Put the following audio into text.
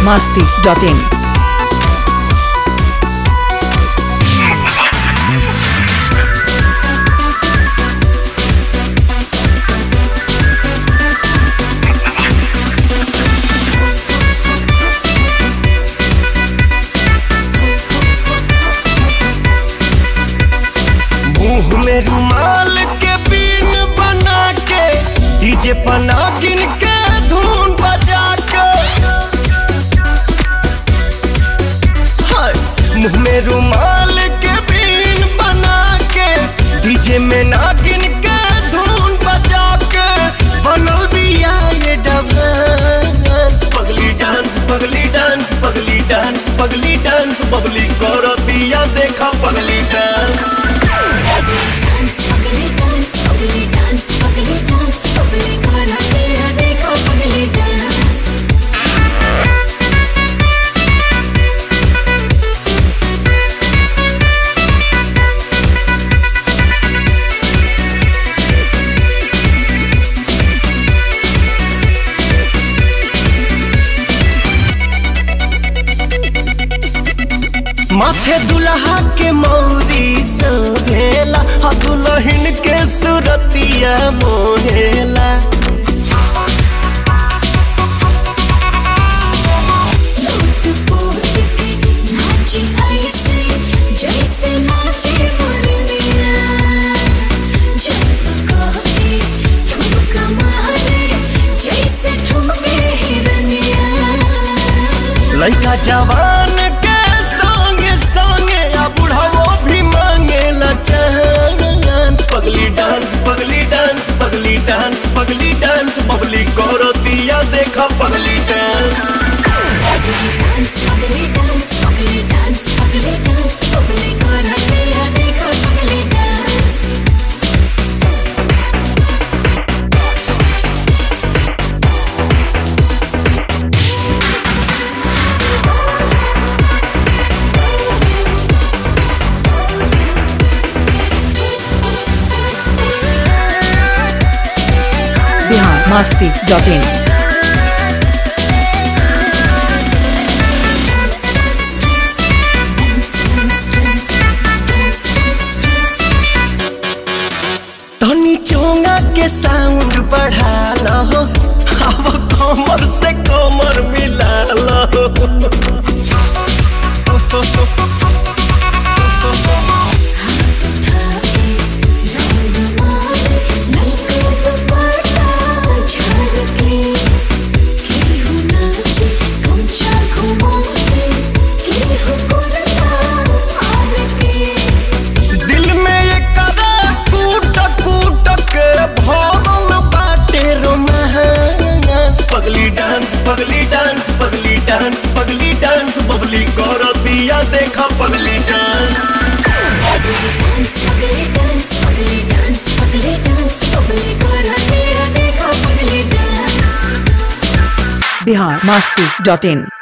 biharmasti.in। मुंह में रुमाल के बीन बना के डीजे पना गिन के धुन बजा के मुंह में रुमाल के बीन बना के डीजे में ना गिन के धुन बजा के बनल बिया ये डांस पगली डांस पगली डांस पगली डांस पगली डांस बबली करो दिया देखा पगली डांस पगली डांस पगली डांस पगली डांस पगली करा तेरा देखो पगली डांस। माथे दुल्हा के मौरी सोहेला दुल्हन के सुरतिया मोहेला लूट पोट के नाची ऐसे जैसे नाचे मुरलिया जब कह के ठुमका मारे जैसे ठुमके हिरनिया। लड़का जवान के संगे संगे बुढ़ावो भी मांगेला चांस पगली डांस पगली डांस पगली डांस पगली डांस बबली करो दिया देखा पगली डांस पगली डांस पगली डांस पगली डांस पगली करा तेरा देखो पगली डांस। biharmasti.in। तनी चोंगा के साउंड बढ़ा लो अब कमर से कमर मिला लो दिल में ये कदा कूट कूट के भरल बाटे रोमांस पगली डांस पगली डांस पगली डांस पगली डांस बबली करो दिया देखा पगली डांस पगली डांस पगली डांस पगली डांस पगली करा तेरा देखो पगली डांस। biharmasti.in।